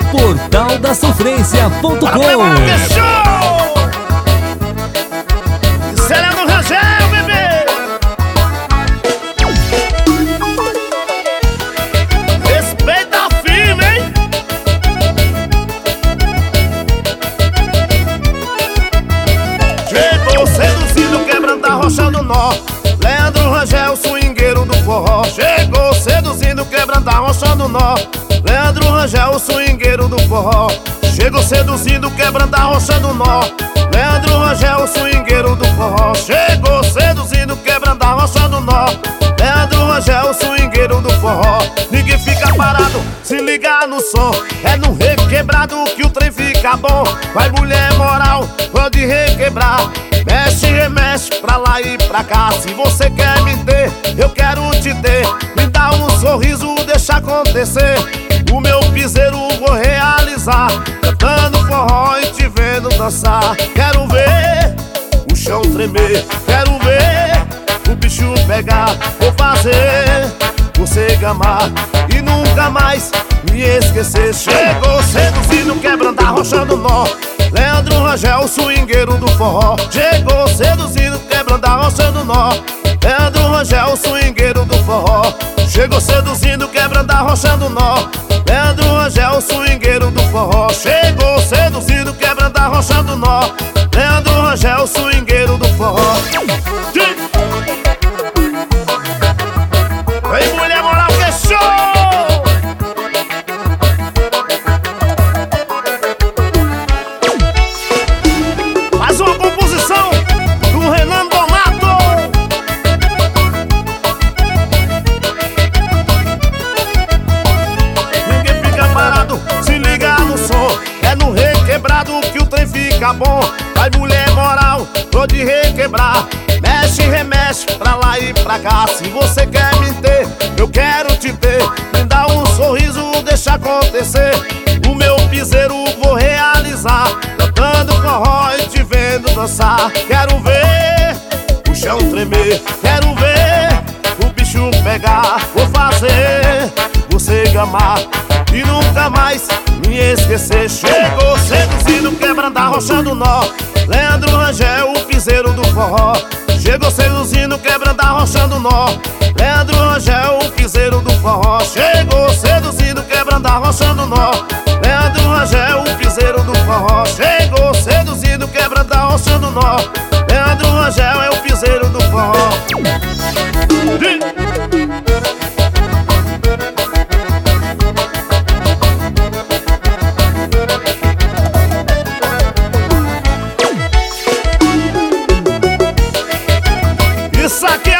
portaldasofrência.com. Será no Rangel, bebê? Respeita a firme, hein? Chegou seduzindo, quebrando, arrochando nó. Leandro Rangel, swingueiro do forró. Chegou seduzindo, quebrando, arrochando nó. Leandro Rangel, swingueiro do forró. Chegou seduzindo, quebrando, arrochando nó. Leandro Rangel, swingueiro do forró. Chegou seduzindo, quebrando, arrochando nó. Leandro Rangel, swingueiro do forró. Ninguém fica parado, se ligar no som. É no requebrado que o trem fica bom. Vai mulher moral, pode requebrar. Mexe, remexe, pra lá e pra cá. Se você quer me ter, eu quero te ter. Me dá um sorriso, deixa acontecer. O meu piseiro vou realizar, cantando forró e te vendo dançar. Quero ver o chão tremer, quero ver o bicho pegar. Vou fazer você gamar e nunca mais me esquecer. Chegou seduzindo, quebrando, arrochando nó. Leandro Rangel, swingueiro do forró. Chegou seduzindo, quebrando, arrochando nó. Leandro Rangel, swingueiro do forró. Chegou seduzindo, quebrando, arrochando nó. Leandro Rangel, swingueiro do forró. Chegou seduzindo, quebrando, arrochando nó. Leandro Rangel, swingueiro do forró. Vem mulher moral que é show! Mais uma composição do Renan Donato. Ninguém fica parado, se liga no som. É no requebrado que o trem fica bom. Vai mulher moral, pode requebrar. Mexe, remexe, pra lá e pra cá. Se você quer me ter, eu quero te ter. Me dá um sorriso, deixa acontecer. O meu piseiro vou realizar, cantando forró e te vendo dançar. Quero ver o chão tremer, quero ver o bicho pegar. Vou fazer você gamar e nunca mais me esquecer. Chegou seduzindo, quebrando, arrochando nó. Leandro Rangel, o piseiro do forró. Chegou seduzindo, quebrando, arrochando nó. Leandro Rangel, o piseiro do forró. Chegou seduzindo, quebrando, arrochando nó. Leandro Rangel, o piseiro do forró. Chegou seduzindo, quebrando, arrochando nó. Leandro Rangel é o piseiro do forró. Isso aqui